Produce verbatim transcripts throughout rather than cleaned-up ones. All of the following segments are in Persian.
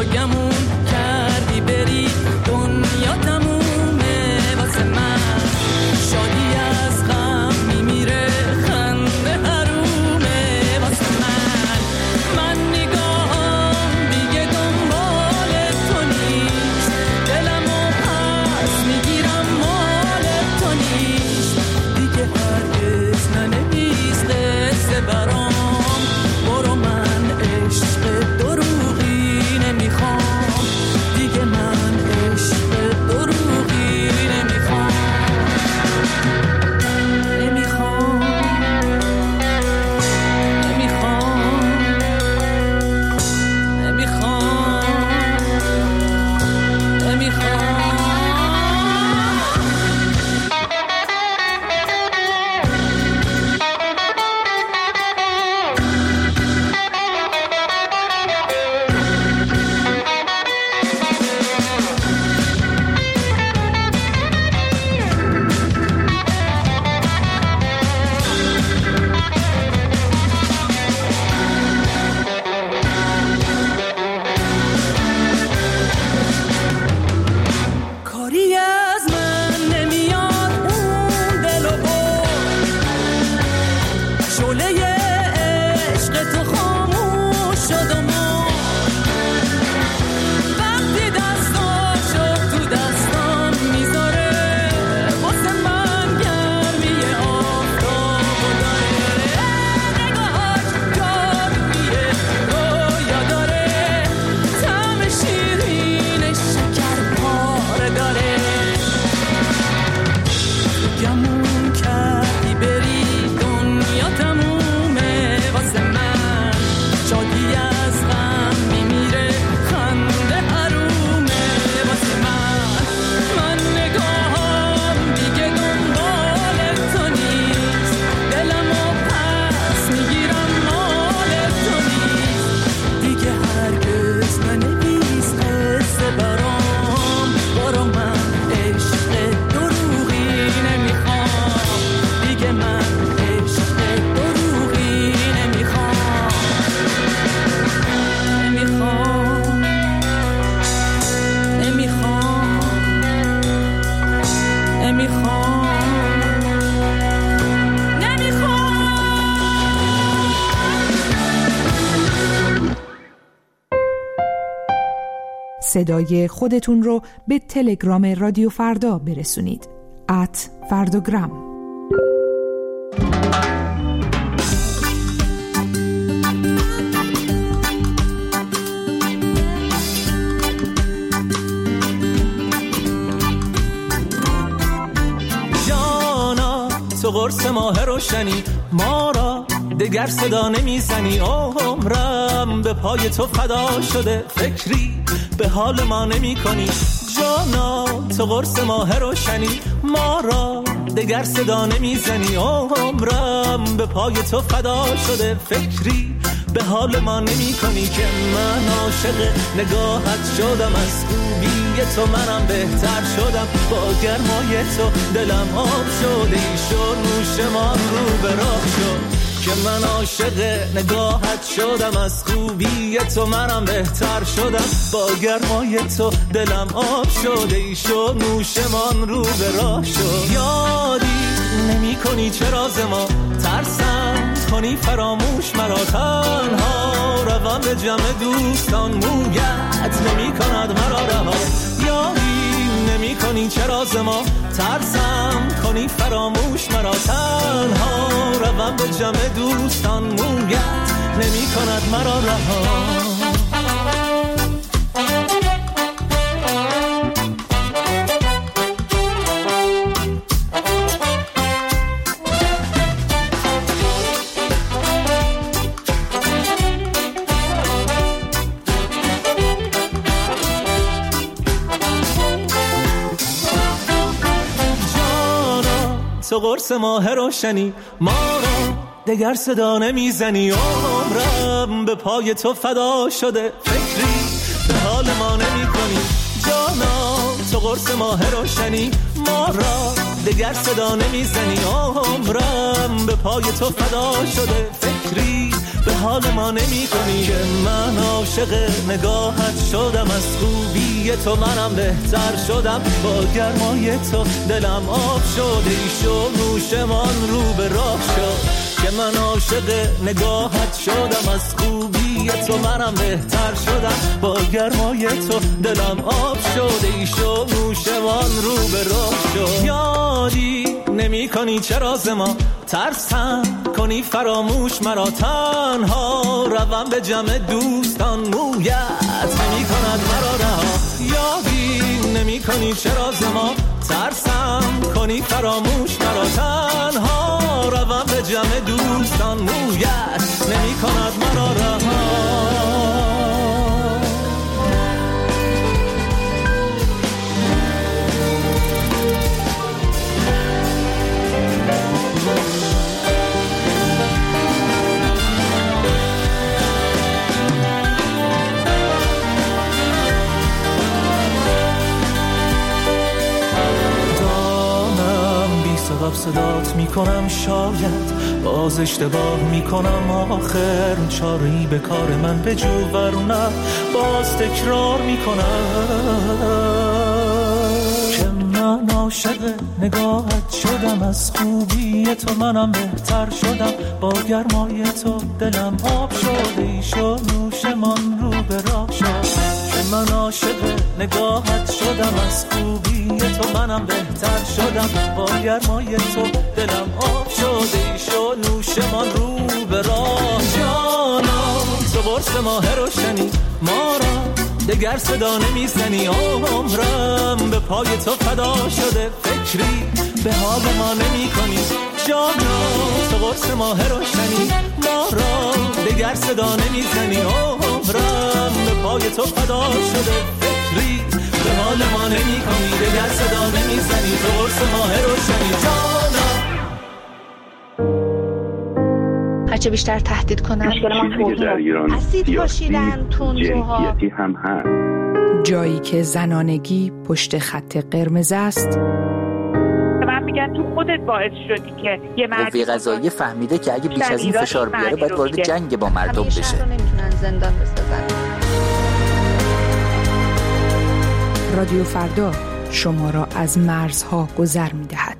صدای خودتون رو به تلگرام رادیو فردا برسونید. ات فردوگرام. جانا تو قرص ماه روشنی، ما را دگر صدا نمیزنی. عمرم به پای تو فدا شده، فکری به حال ما نمی کنی. جانا تو قرص ماه روشنی، ما را دگر صدا نمیزنی. عمرم به پای تو فدا شده، فکری به حال ما نمی کنی. که من عاشق نگاهت شدم، از خوبی تو منم بهتر شدم. با گرمای تو دلم آب شده، ایشو نوشمان رو به راه شد. که من عاشق نگاهت شدم، از خوبی تو منم بهتر شدم. با گرمای تو دلم آب شده، ایشو نوشمان رو به راه شد. یادی نمی کنی چرا ز ما ترسم کنی فراموش مرا، تنها روم به جمع دوستان مویت نمی کند مرا رها. یادی نمی کنی چرا ز ما ترسم کنی فراموش مرا، تنها روم به جمع دوستان مویت نمی کند مرا رها. تو قرص ماه روشنی، ما را دگر صدا نمیزنی. عمرم به پای تو فدا شده، فکری به حال ما نمی کنی. جانا تو قرص ماه روشنی، ما را دگر صدا نمیزنی، عمرم به پای تو فدا شده، فکری به حال ما نمی کنی که من عاشق نگاهت شدم، از خوبی تو منم بهتر شدم، با گرمای تو دلم آب شده، ایشو نوشمان رو به راه شد که من عاشق نگاهت شدم، از خوبی تو منم بهتر شدم، با گرمای تو دلم آب شده، ایشو نوشمان رو به راه شد. یادی نمی کنی چرا ز ما ترسم کنی فراموش مرا، تنها روم به جمع دوستان، مویت نمی کند مرا رها. یادی نمی کنی چرا ز ما ترسم کنی فراموش مرا، تنها روم به جمع دوستان، مویت نمی کند مرا رها. سبب صدات میکنم، شاید باز اشتباه میکنم، آخر چاری به کار من بجو ورنه باز تکرار میکنم که من عاشق نگاهت شدم، از خوبی تو منم بهتر شدم، با گرمای تو دلم آب شده، ایشو نوشمان رو به راه شد که من عاشق نگاهت شدم، از خوبی تو منم بهتر شدم، با گرمای تو دلم آب شده، ایشو نوشمان رو به راه. جانا تو برس ماه روشنی، ما را دگر صدا نمیزنی، عمرم به پای تو فدا شده، فکری به حال ما نمی کنی. جانا تو برس ماه روشنی، ما را دگر صدا نمیزنی، عمرم به پای تو فدا شده، فکری به حال ما نمی کنی، دگر صدا نمیزنی، تو برس ماه روشنی. جانا هرچه بیشتر تهدید کنن، چیزی در ایران اسید پاشیدن، تندروها هم هست. جایی که زنانگی پشت خط قرمز است، من میگم تو خودت باعث شدی که یه مردی قوه قضاییه فهمیده که اگه بیش از این فشار بیاره باید وارد جنگ با مردم بشه. همیشه رو نمیتونن زندان بسازن. رادیو فردا شما را از مرزها گذر می‌دهد.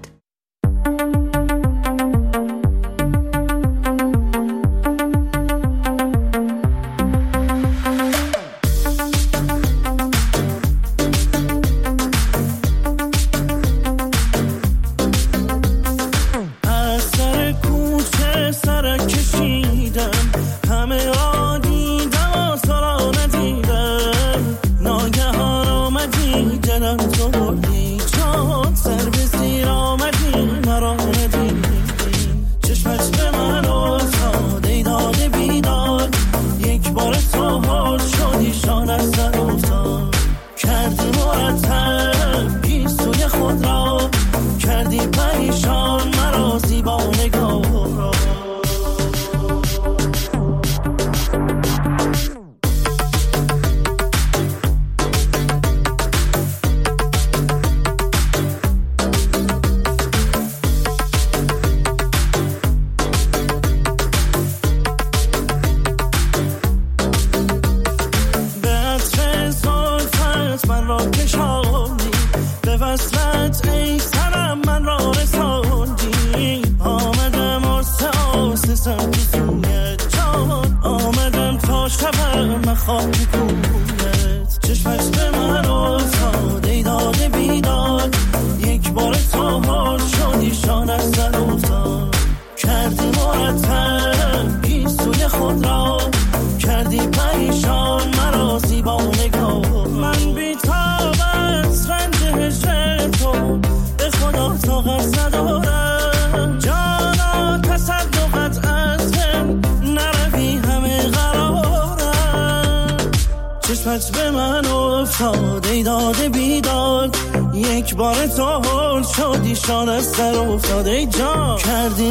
به من افتاد ای داده بیداد، یک بار تو هل شدی شان از سر افتاد، ای جان کردی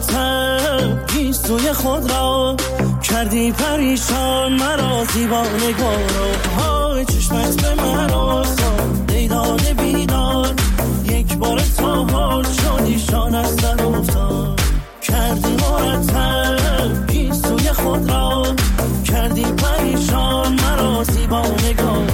مرتب گیسوی خود را، کردی پریشان مرا دیوانه گارا، های چشمت به من افتاد ای داده بیداد، یک یک بار تا حال شدی شان از سر افتاد کردی مرتب گیسوی خود را کردی پریشان مرا زیبا نگاه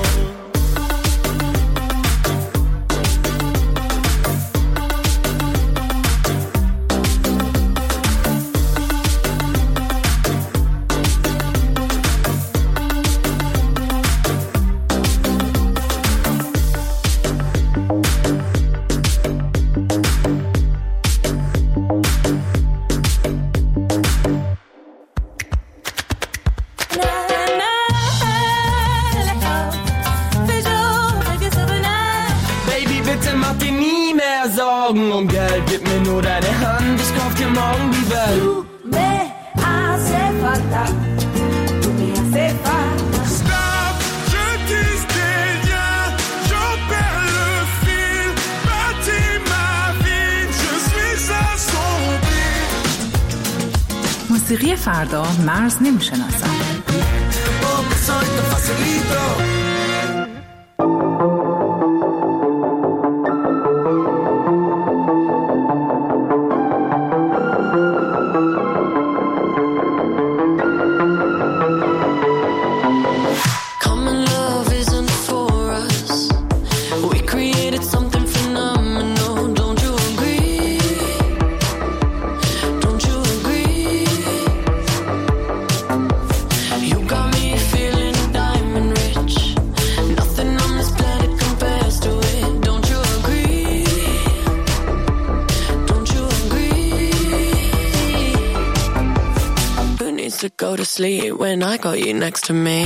Um Geld, gib mir nur deine Hand, ich kauf dir morgen die Welt. Du me hace falta, tu me hace falta. Stop, je distille rien, j'en perds le fil. Bâtis ma vie, je suis assombri. موسیقی فردا مرز نمیشناسد. To go to sleep when I got you next to me.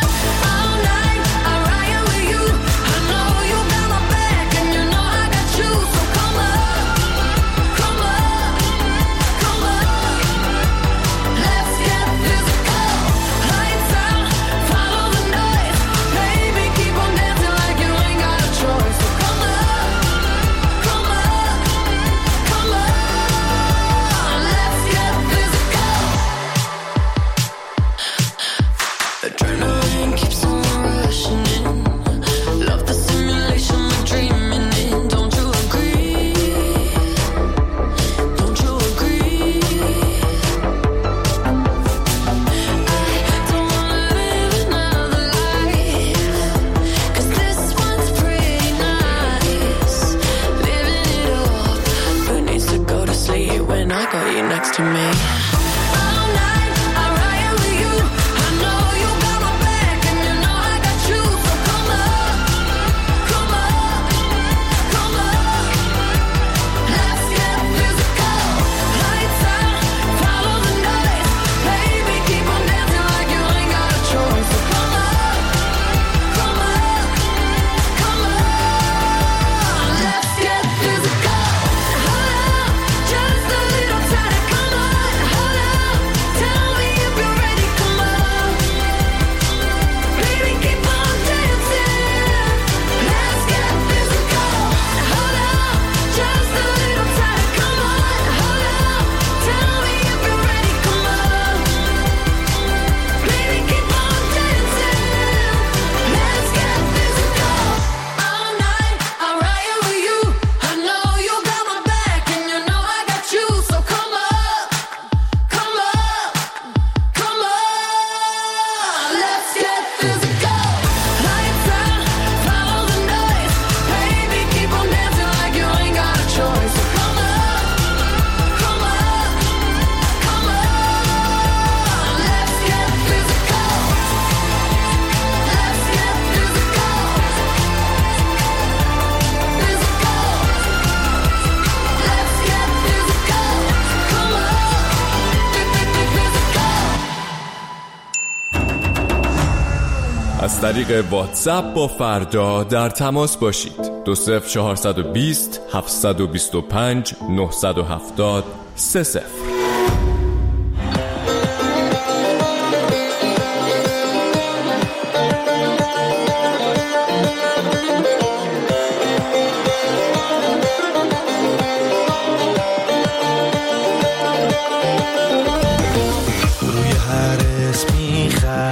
از طریق واتساپ با فردا در تماس باشید. دو صفر چهارصد و بیست هفتصد و بیست و پنج نهصد و هفتاد سه صفر.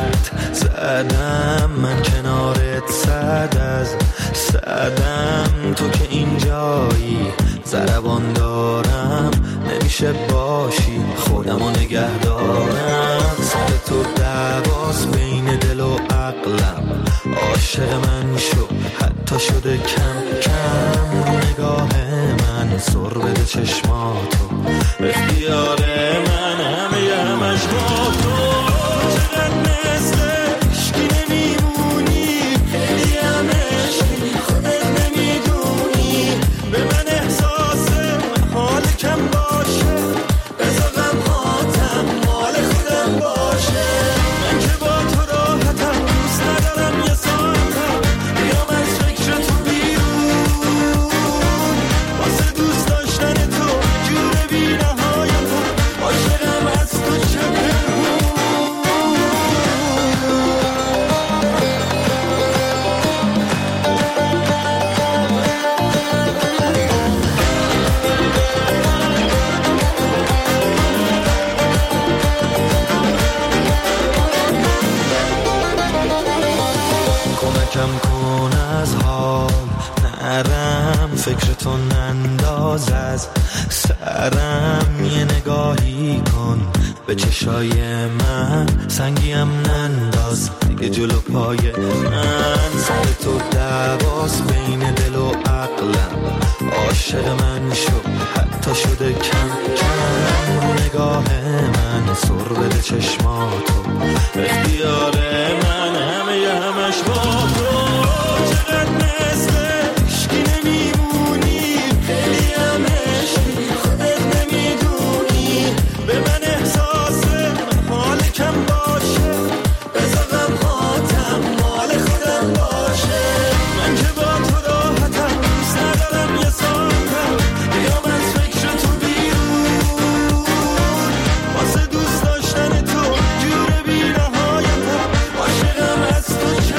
زدم من کنارت صد از صدم تو که اینجایی ضربان دارم نمیشه باشی خودمو نگه دارم سر تو دعواست بین دل و عقلم عاشق من شو حتی شده کم کم نگاه من سر بده چشماتو اختیار من همه همش با تو چقدر مثل عشقی نمیمونی خیلی هم عشقی خودت نمیدونی به من احساس حال کم باشه بذار غمهاتم مال خودم باشه من که با تو راحتم دوست ندارم یه ساعتم بیام از فکر تو بیرون واسه دوست داشتن تو جور بی نهایتم عاشقم از تو چه کم کن از حال نرم فکر تو ننداز از سرم یه نگاهی کن به چشای من سنگیم ننداز دیگه جلو پای من سر تو دعواست بین دل و عقلم عاشق من شو حتی شده کم کم نگاه من سر بده چشماتو اختیار من همه همش با تو چقدر مثل عشقی نمیمونی خیلی هم عشقی خودت نمیدونی به من احساس حال کم باشه بذار غمهاتم مال خودم باشه من که با تو راحتم دوست ندارم یه ساعتم بیام از فکر تو بیرون واسه دوست داشتن تو جور بی نهایتم عاشقم از تو چه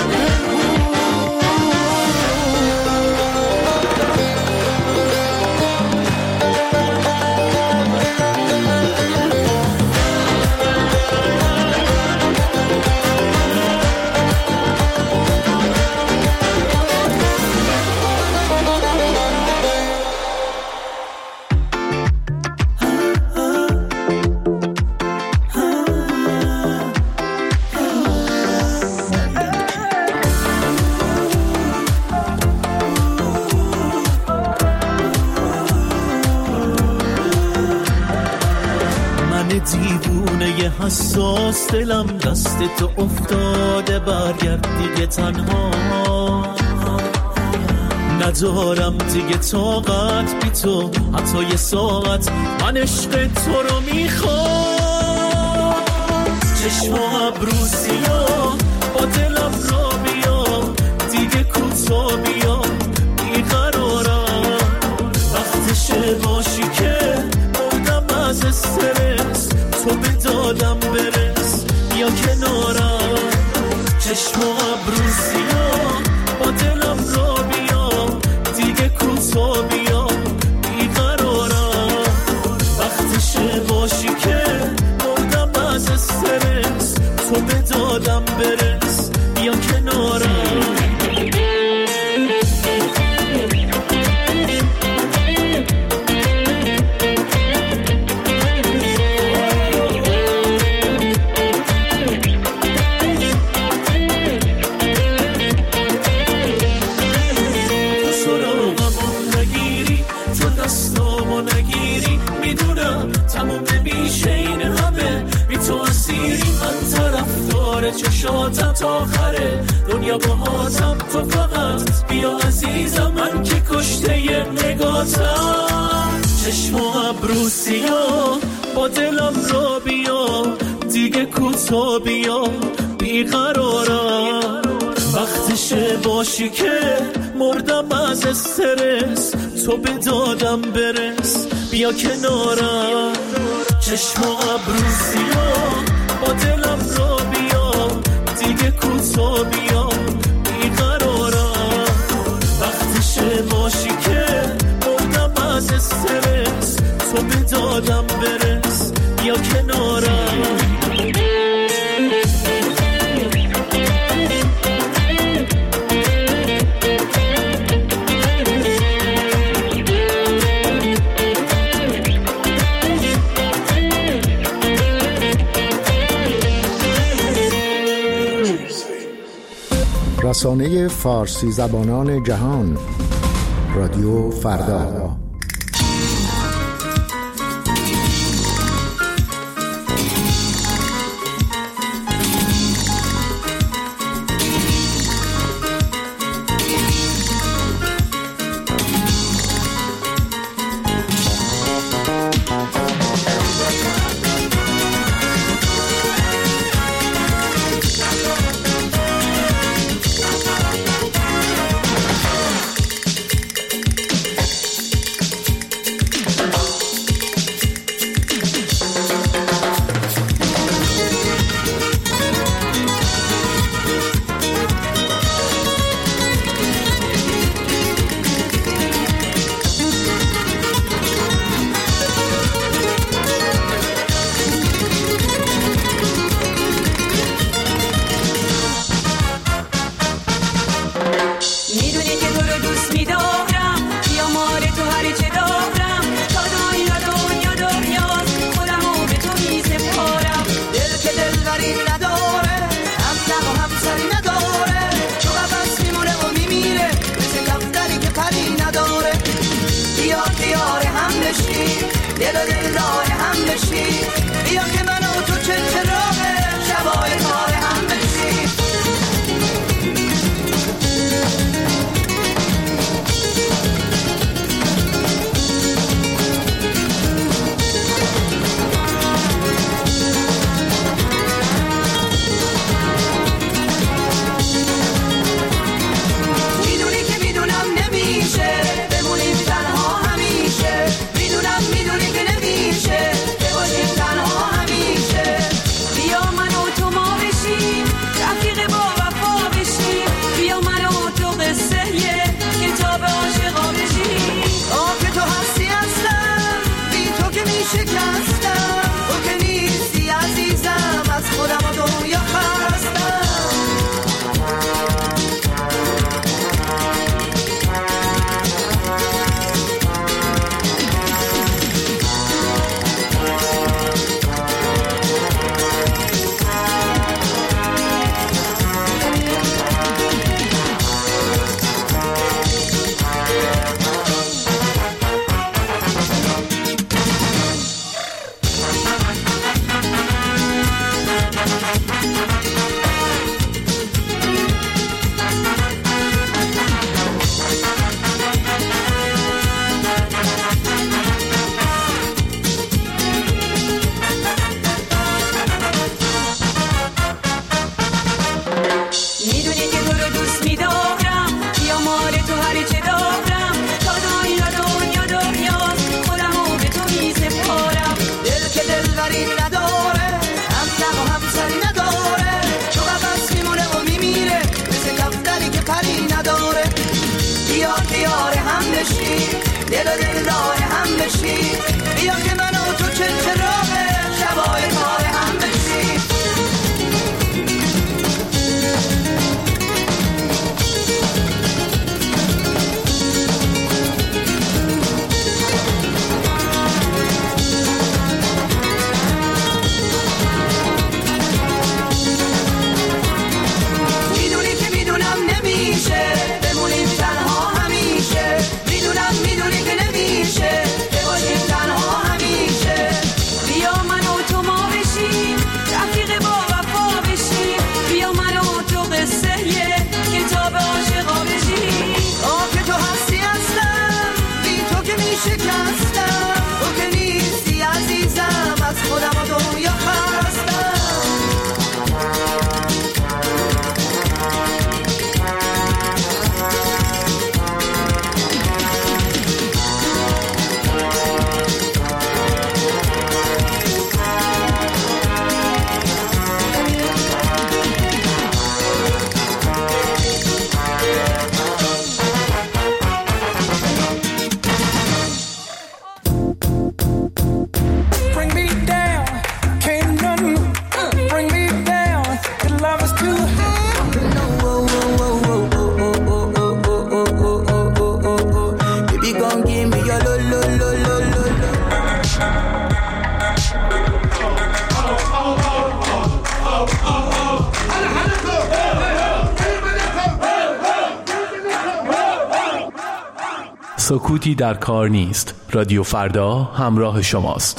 دیوونه حساس دلم دست تو افتاده برگرد دیگه تنها ندارم دیگه طاقت بی تو حتی یه ساعت من عشق تو رو میخوام چشم و ابرو سیاه با دلم را بیا دیگه کوتا بیا بیقرارم وقتشه باشی که بودم از استرس تو به دادم برس یا کنارم چشم و ابرو سیاه با دلم را بیا دیگه کوتا بیا بیقرارم وقتشه باشی که بودم از استرس تو به دادم برس یا کنارم چشاتم تا آخره دنیا باهاتم تو فقط بیا عزیزم من که کشته ی نگاتم چشم و ابرو سیاه با دلم را بیا دیگه کوتا بیا بیقرارم وقتشه باشی که مردم از استرس تو به دادم برس بیا کنارم چشم و ابرو سیاه با دلم را بیا دیگه کوتا بیا بیقرارم وقتشه باشی که مردم از استرس تو به دادم برس بیا کنارم رسانه فارسی زبانان جهان، رادیو فردا. بمونیم تنها همیشه، میدونم میدونی که نمیشه که باشیم تنها سکوتی در کار نیست. رادیو فردا همراه شماست.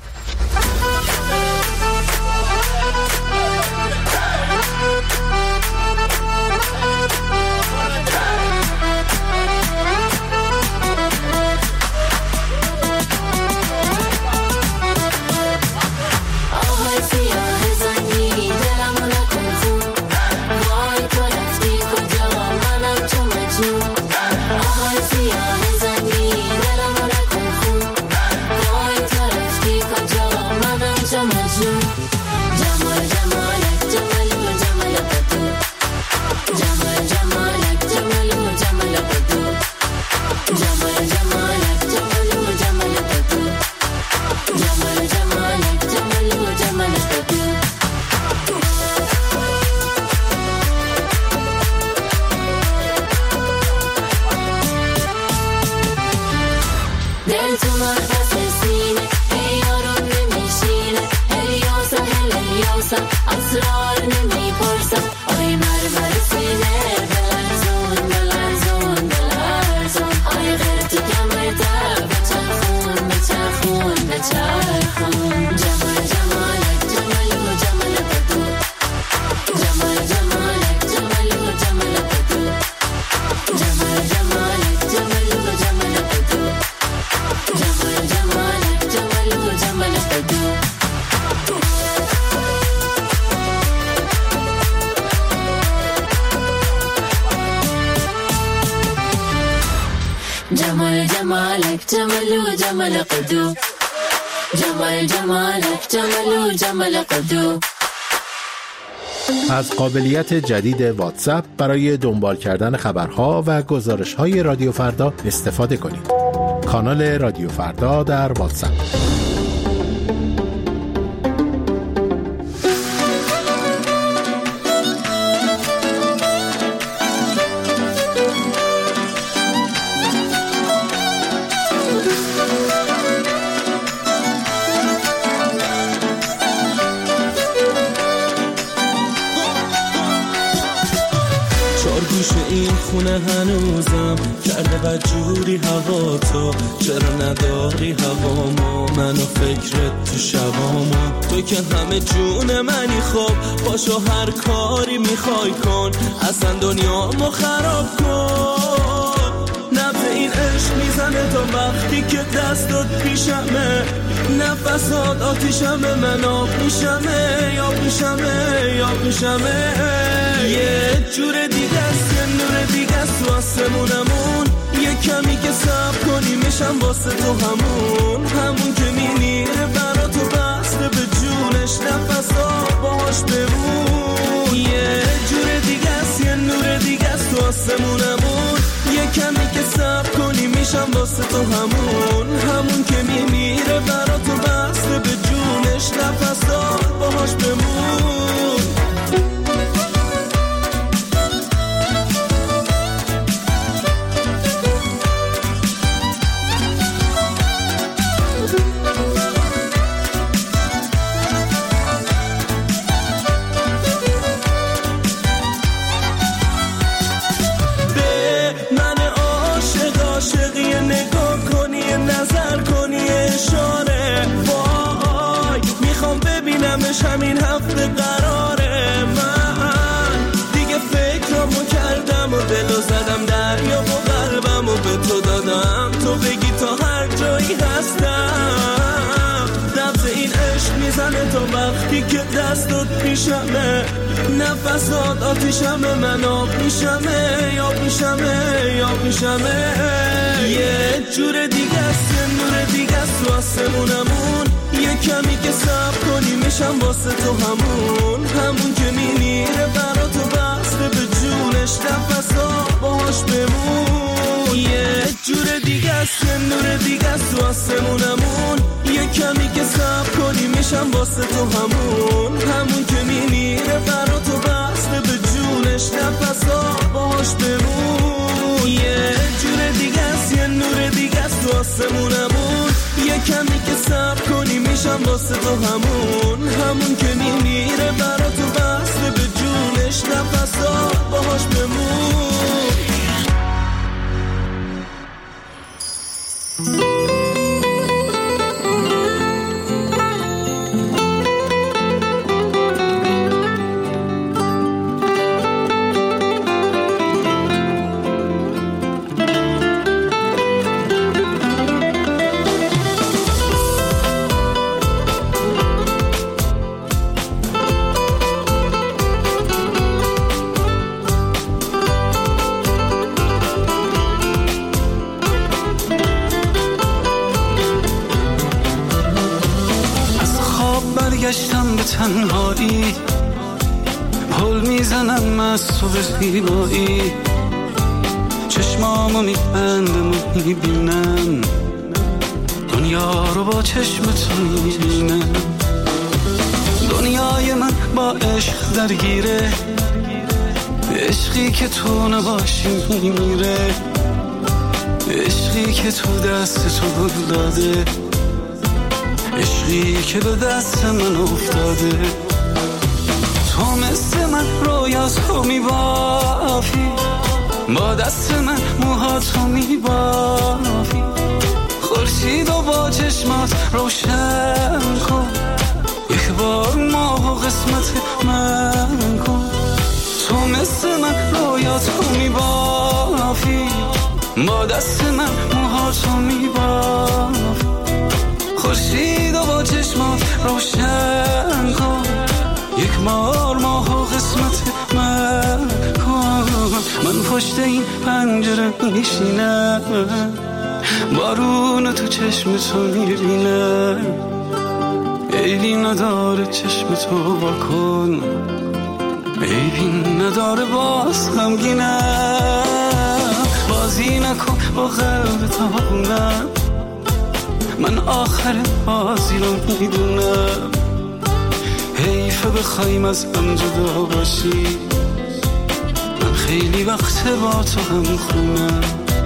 جمال جمالك جمال وجمال قدو جمال جمالك جمال وجمال قدو. از قابلیت جدید واتساپ برای دنبال کردن خبرها و گزارش‌های رادیو فردا استفاده کنید. کانال رادیو فردا در واتساپ. خونه هنوزم کرده بدجوری هوا تو، چرا نداری هوامو منو فکرت تو شبامو. تو که همه جون منی، خب باشو هر کاری میخوای کن، اصلا دنیامو خراب کن. نبض این عشق میزنه تا وقتی که دستات پیشمه، نفسات آتیشمه، من آب میشمه یا میشمه یا میشمه. یه جور دیگه است، یه نور دیگه است تو آسمونمون، یه کمی که صبر کنی میشم واسه تو همون، همون که میمیره برا تو بسته به جونش، نفسات باهاش بمون. یه جور دیگه است، یه نور دیگه است تو آسمونمون، یه کمی که صبر کنی میشم واسه تو همون، همون که میمیره برا تو بسته به جونش، نفسات باهاش بمون. همین هفته قراره، من دیگه فکرامو کردم و دلو زدم دریا و قلبمو به تو دادم، تو بگی تا هر جایی هستم. نبض این عشق میزنه تا وقتی که دستات پیشمه، نفسات آتیشمه، من آب میشمه یا میشمه یا میشمه. یه جور دیگه است، یه نور دیگه است تو آسمونمون، یه کمی که صبر کنی میشم واسه تو همون، همون که میمیره برا تو بسته به جونش، نفسات باهاش بمون. یه جور دیگه است، یه نور دیگه است تو آسمونمون، یه کمی که صبر کنی میشم واسه تو همون، همون که میمیره برا تو بسته به جونش، نفسات باهاش بمون. یه جور دیگه است، یه نور دیگه است تو آسمونمون، یه کمی که صبر کنی میشم واسه تو همون، همون که میمیره برا تو بسته به جونش، نفسات باهاش بمون. تنهایی، پل میزنم از تو به زیبایی، چشمامو میبندم و میبینم دنیا رو با چشم تو میبینم. دنیای من با عشق درگیره، عشقی که تو نباشی میمیره، عشقی که تو دست تو گل داده، عشقی که به دست من افتاده. تو مثل من رویاتو میبافی، با دست من موهاتو میبافی، خورشید و با چشمات روشن کن، یک بار ماه و قسمت من کن. تو مثل من رویاتو میبافی، با دست من موهاتو میبافی، خورشید و با چشمات روشن کن، یک بار ماه و قسمت من کن. من پشت این پنجره میشینم، بارون تو چشم تو میبینم، عیبی نداره چشم تو واکن، عیبی نداره باز غمگینم. بازی نکن با قلب تاونم، من آخر بازی رو میدونم. حیفه بخوایم از هم جدا باشی، من خیلی وقت با تو هم خونم.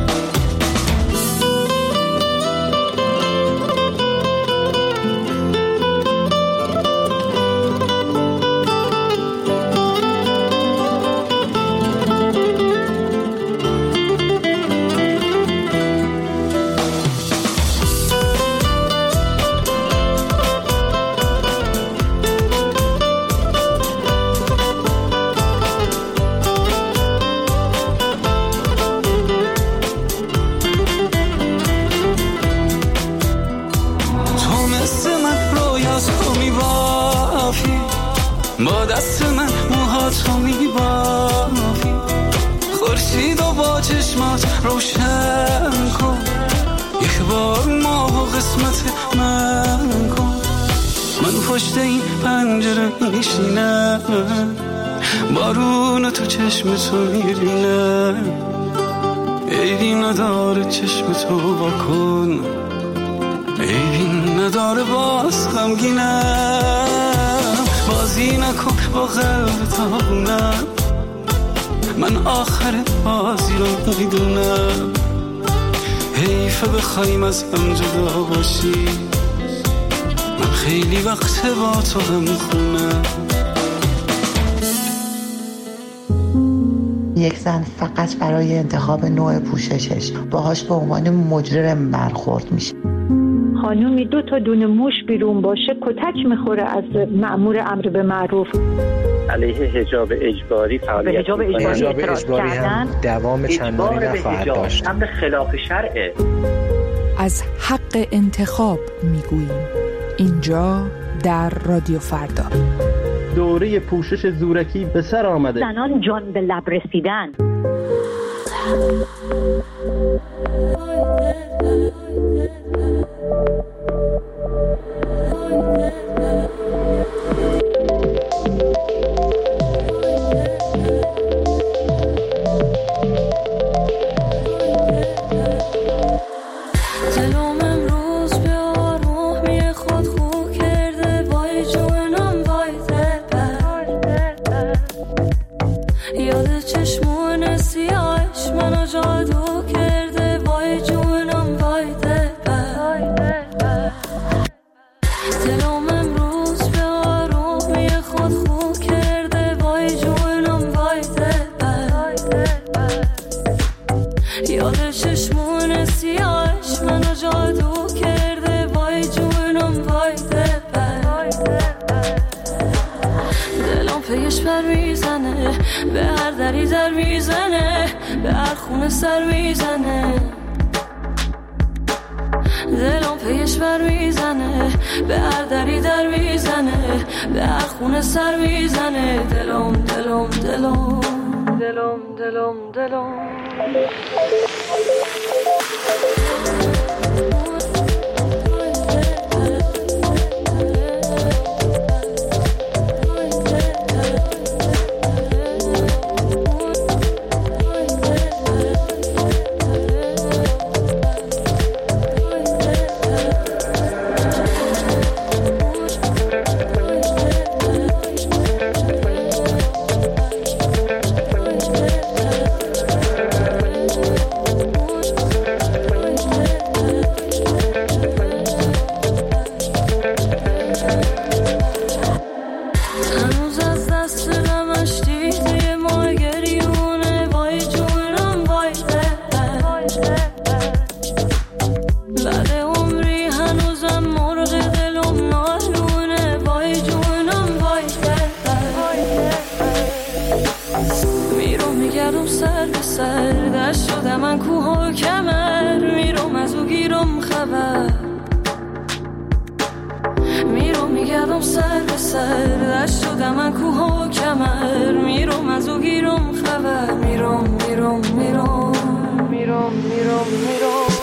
با دست من موهاتو میبافی، خورشید و با چشمات روشن کن، یک بار ماه و قسمت من کن. من پشت این پنجره میشینم، بارون تو چشم تو میبینم، عیبی نداره چشم تو واکن، عیبی نداره باز غمگینم. بازی نکن با قلب تاونم، من آخر بازی رو میدونم. حیفه بخوایم از هم جدا باشی، من خیلی وقت با تو هم خونم. یک زن فقط برای انتخاب نوع پوششش باهاش به عنوان مجرم برخورد میشه. خانومی دو تا دونه موش بیرون باشه کتک میخوره از مأمور امر به معروف. علیه حجاب اجباری فعالیت حجاب اجباری, حجاب اجباری هم دوام چندانی نخواهد داشت. امر خلاف شرعه. از حق انتخاب میگوییم اینجا در رادیو فردا. دوره پوشش زورکی به سر آمده. زنان جان به لب رسیدن. به هر دری در میزنه، به هر خونه سر میزنه، دلم پیش بر میزنه، به هر دری در میزنه، به هر خونه سر میزنه، دلم دلم دلم دلم دلم دلم هنوز از دست غمش دیده ما گریونه وای جونم وای بعد عمری هنوزم مرغ دلم نالونه وای جونم وای میرم میگردم سر به سر دشت شده من کوه و کمر میرم از او گیرم خبر میرم میگردم سر به سر دشت شده من کوه و کمر میرم از او گیرم خبر میرم میرم میرم میرم میرم میرم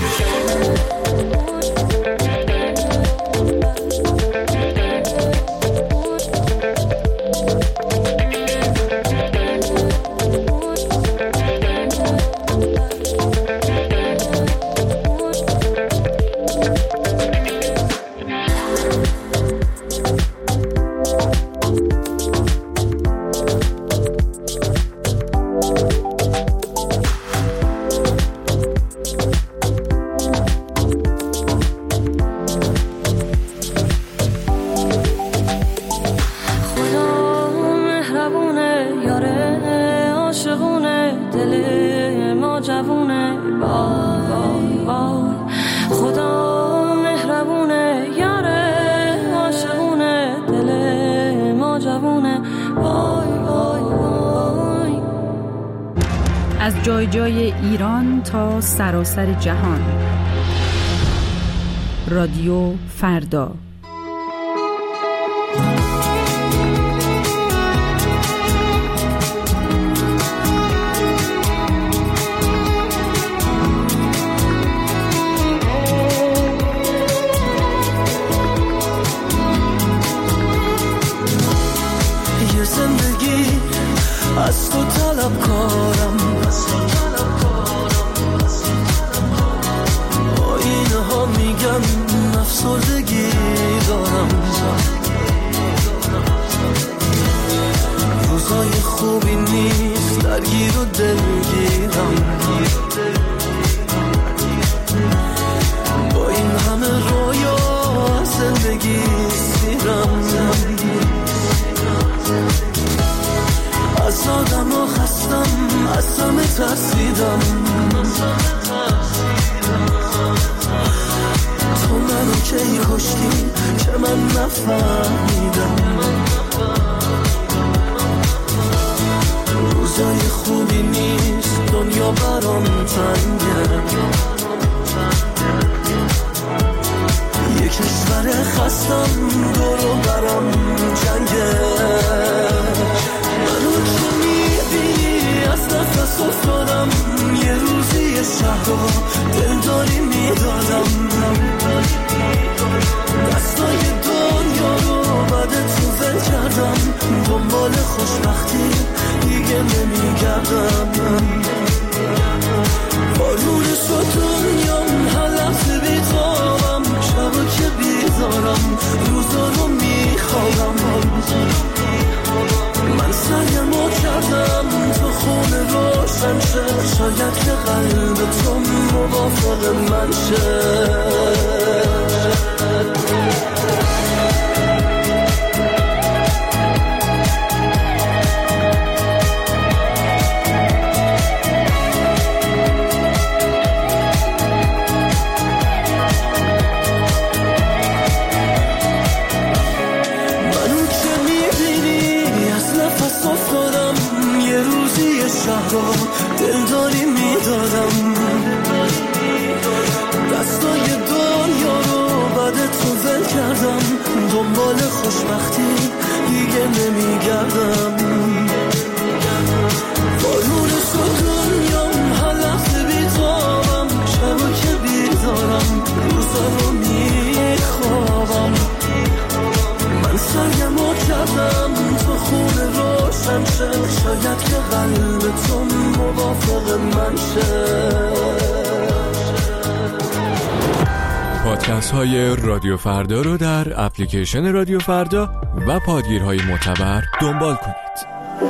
از جای جای ایران تا سراسر جهان. رادیو فردا. یه زندگی از تو طلب کارم، آینه ها میگن افسردگی دارم، روزای خوبی نیست درگیر و دلگیرم، با این همه رویا زندگی سیرم، از آدم ها خستم، از همه ترسیدم، تو منو کی کشتی که من نفهمیدم، روزای خوبی نیست دنیا برام تنگه، یه کشور خستم دورو برام جنگه، منو که میبینی از نفس افتادم، یه روزی شهر رو دلداری میدادم، دستای دنیا رو بعد تو ول کردم، دنبال خوشبختی دیگه نمیگردم، بارون شد دنیام هر لحظه بیتابم، شبا که بیدارم روزا رو میخوابم، من سعیمو کردم تو خونه روشن شه، شاید که قلب تو موافق من شه. دلداری میدادم، دستای دنیا رو بعد تو ول کردم، دنبال خوشبختی دیگه نمیگردم، بارون شد دنیام هر لحظه بیتابم، شبا که بیدارم روزا رو میخوابم، من سعیمو کردم تو خونه روشن شه، شاید که قلب تو موافق من شه. پادکست های رادیو فردا رو در اپلیکیشن رادیو فردا و پادگیرهای معتبر دنبال کنید.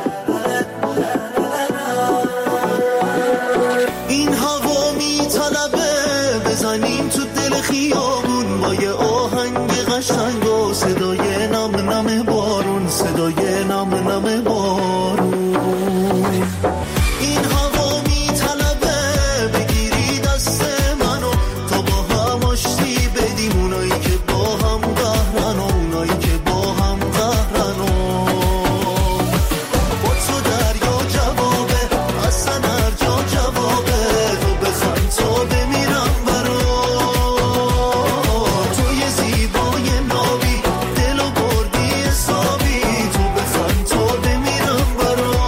این هوا میطلبه بزنیم تو دل خیابون با یه آهنگ قشنگ و صدای نم نم بارون، صدای صدای نم نم بارون. این هوا میطلبه بگیری دست منو تا با هم آشتی بدیم، اونایی که با هم قهرن و اونایی که با هم قهرن. با تو دریا جوابه، اصلا هر جا جوابه، تو بخند تا بمیرم برات. تو یه زیبای نابی دل و بردی حسابی، تو بخند تا بمیرم برات.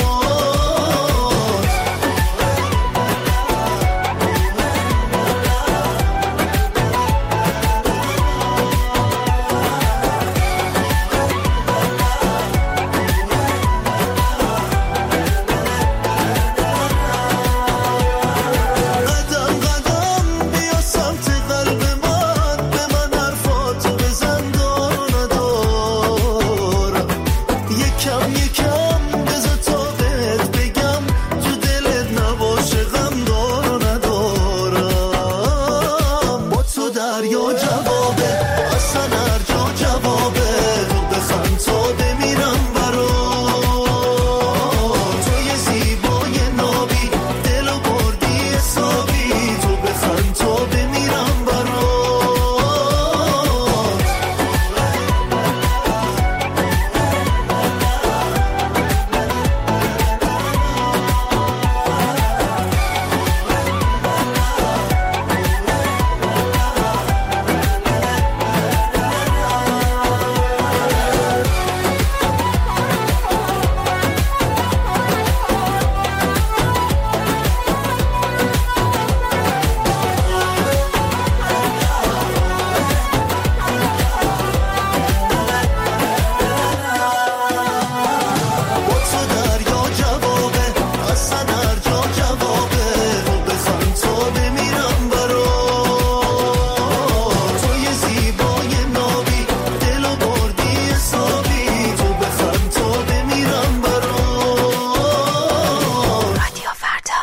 قدم قدم بیا سمت قلب من، به من حرفاتو بزن دار و ندارم. یکم یکم بذار تا بهت بگم، تو دلت نباشه غم دار و ندارم. با تو دریا جوابه، اصلا هر جا جوابه، تو بخند تا بمیرم برات. تو یه زیبای نابی دل و بردی حسابی، تو بخند تا بمیرم برات. با تو دریا جوابه، اصلا هر جا جوابه، تو بخند تا بمیرم برات. تو یه زیبای نابی دل و بردی حسابی، تو بخند تا بمیرم برات. رادیو فردا.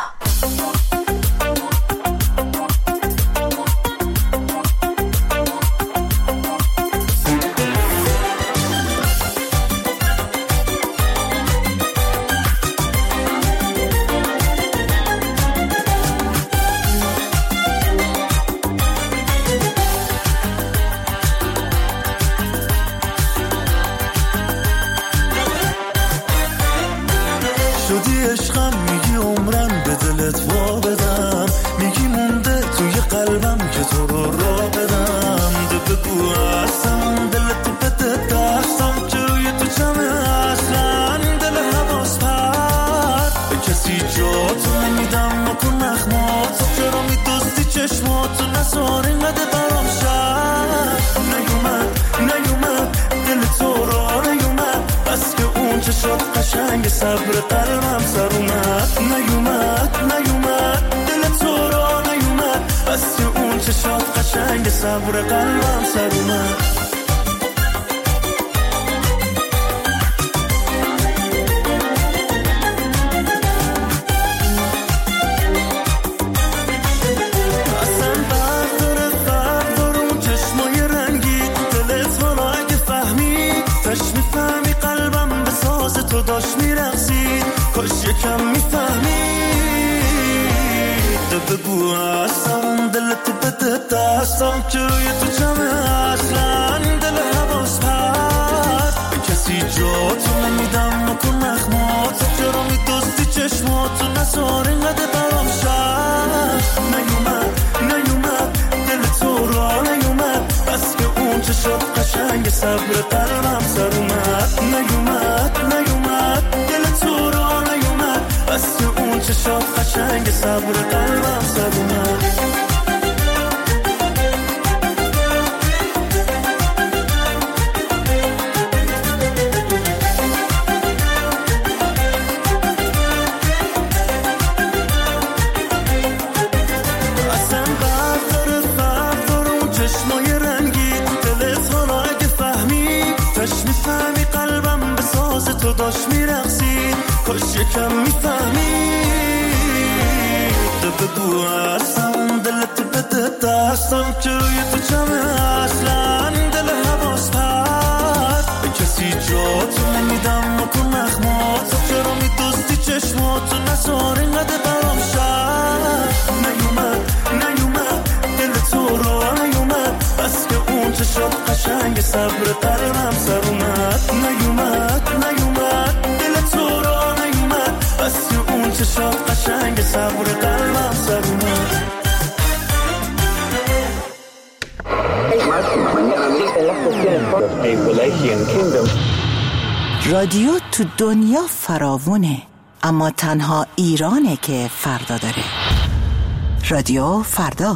شدی عشقم، میگی عمرم به دلت وا بدم، میگی مونده توی قلبم که تو رو را بدم. ده بگو اصلا دلت بده دستم که روی تو چمه، اصلا دل حواس پرد به کسی جا تو نمیدم. نکن نخمات چرا میدوستی چشماتو، نزار اینقدر برام شد. نیومد نیومد دل تو را نیومد، بس که اون چشات قشنگ صبر قلبم سر اومد. نیومد نیومد دل تو را نیومد، بس که اون چشات قشنگ صبر قلبم سر اومد. اصلا برداره بردار اون چشمای رنگی، دلت حالا اگه فهمی تش میفهمی قلبم به ساز تو داشت میرقصید. کاش یکم میفهمی، ده بگو اصلا دلت بده دستم که روی تو چمه، اصلا دل حواس پرد به کسی جا تو نمیدم. نکن نخمات چرا میدوستی چشماتو، نزار اینقدر برام شد. نیومد نیومد دل تو را نیومد، بس که اون چشات قشنگ صبر قلبم سر اومد. نیومد نیومد دل تو را نیومد، بس که اون چشات قشنگ صبر قلبم سر اومد. اصلا برداره بردار اون چشمای رنگی، دلت حالا اگه فهمی تش میفهمی قلبم به ساز تو داشت میرقصید. کاش یکم میفهمی، ده بگو اصلا دلت بده دستم که روی تو چمه، اصلا دل حواس پرد به کسی جا تو نمیدم. صبر قلبم سر اومد، نیومد نیومد دل تو را نیومد، بس اون چشات قشنگ صبر قلبم سر اومد. رادیو تو دنیا فراوونه، اما تنها ایرانه که فردا داره. رادیو فردا.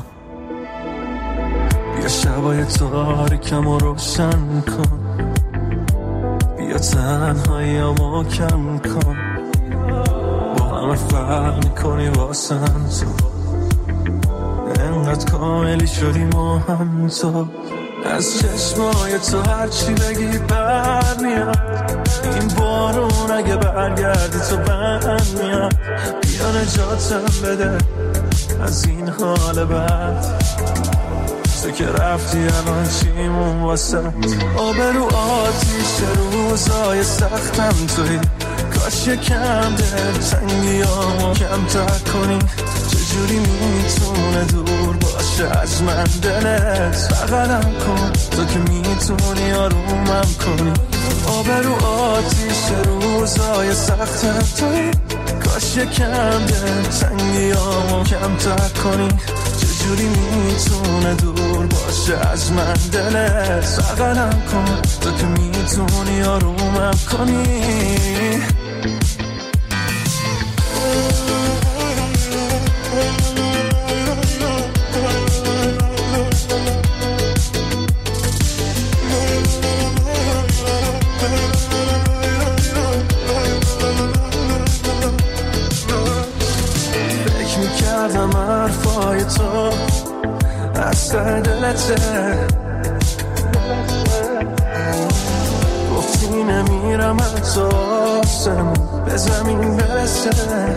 بیا شبای تاریکم رو روشن کن، بیا تنهاییامو کم کن، با همه فرق میکنی واسم تو، انقدر کاملی شدی ما هم تو، از چشمای تو هرچی بگی بر میاد، این بارون اگه برگردی تو بند میاد، بیا نجاتم بده از این حال بد، تو که رفتی الان چیمون واسه آبرو آتیش روزای سختم توی، کاش یکم دل تنگیامو کمتر کنی، چجوری میتونه دور باشه از من دلت، بغلم کن تو که میتونی آرومم کنی، آبرو آتیش روزای سختم توی، کاش یکم دل تنگیامو کمتر کنی، چجوری میتونه دور باشه از من دلت، بغلم کن تو که میتونی آرومم کنی. فکر میکردم حرفای تو از ته دلته، گفتی نمیرم حتی آسمون به زمین برسه،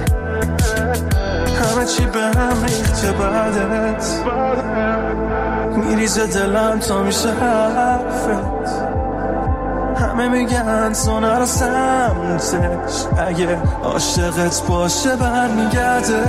همه چی به هم ریخته بعدت، میریزه دلم تا میشه حرفت، همه میگن تو نرو سمتش، اگه عاشقت باشه برمیگرده،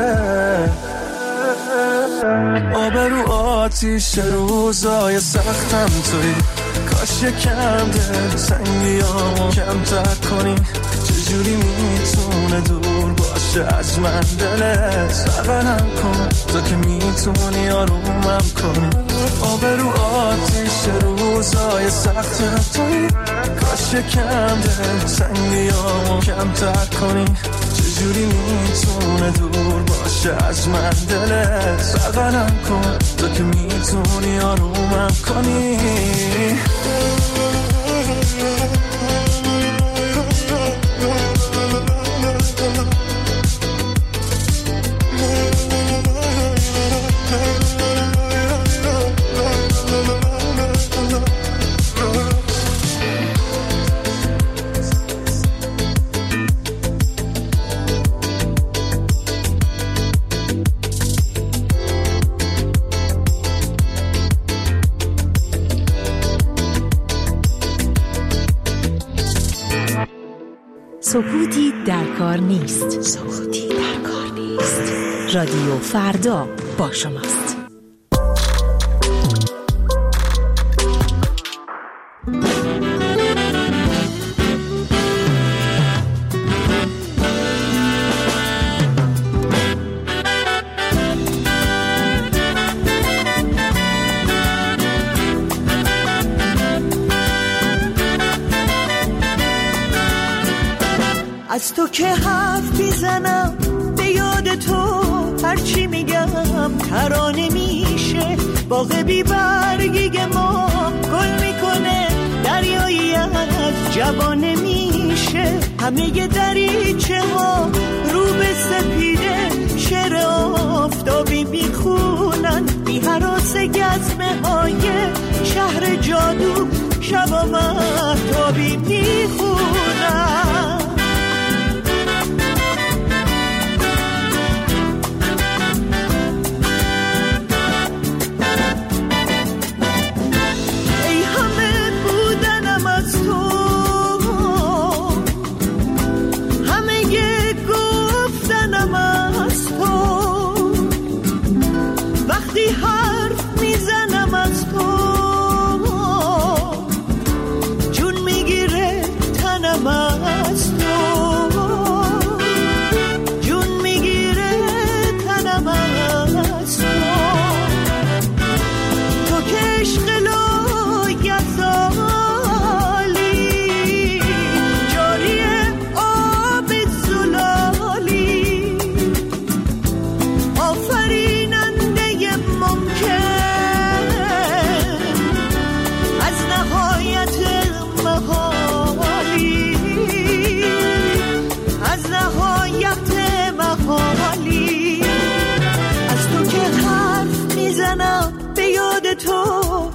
آبرو آتیش روزای سختم توی، کاش یکم دل تنگیامو کمتر کنی، چجوری میتونه دور باشه از من دلت، بغلم کن تو که میتونی آرومم کنی، آبرو آتیش روزای سختم توی، کاش یکم دل تنگیامو کمتر کنی، چجوری میتونه دور باشه از من دلت، بغلم کن تو که میتونی آرومم کنی. سکوتی در کار نیست. سکوتی در کار نیست. رادیو فردا با شماست. از تو که حرف میزنم به یاد تو، هرچی میگم ترانه میشه، باغ بی برگی ما گل میکنه، دریایی از جوانه میشه، همه ی دریچه ها رو به سپیده، شعر آفتابی میخونن، بی هراس گزمه های شهر جادو، شبا مهتابی میخونن.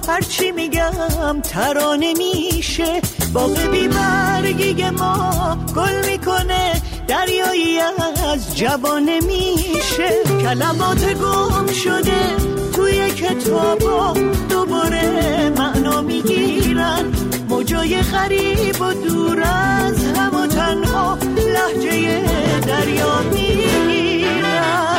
هرچی میگم ترانه میشه. باغ بی برگی ما گل میکنه، دریایی از جوانه میشه. کلمات گم شده توی کتابا دوباره معنا میگیرن، موجای غریب و دور از هم و تنها لهجه دریا میگیرن.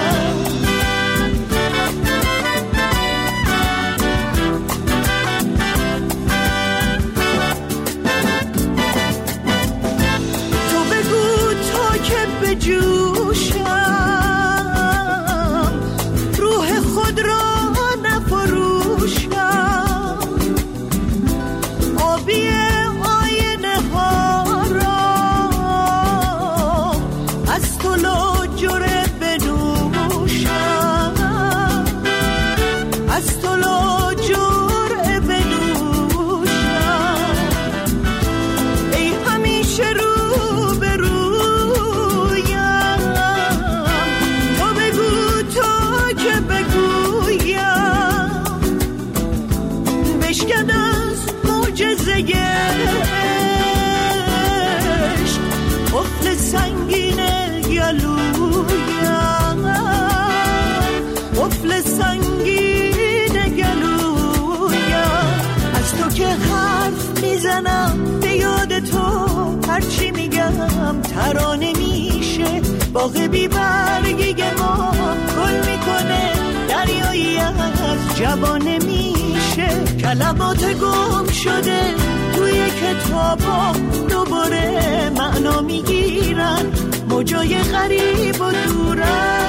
به جوشم روح خود را نفروشم، آبی آینه ها را از تو لاجره بنوشم، از تو لاجره بنوشم. ای همیشه رو قفل سنگین گلویم، قفل سنگین گلویم. از تو که حرف میزنم به یاد تو، هرچی میگم ترانه میشه. باغ بی برگی ما گل میکنه، دریایی از جوانه میشه. کلمات گم شده توی کتابا دوباره معنا میگیرن، موجای غریب و دور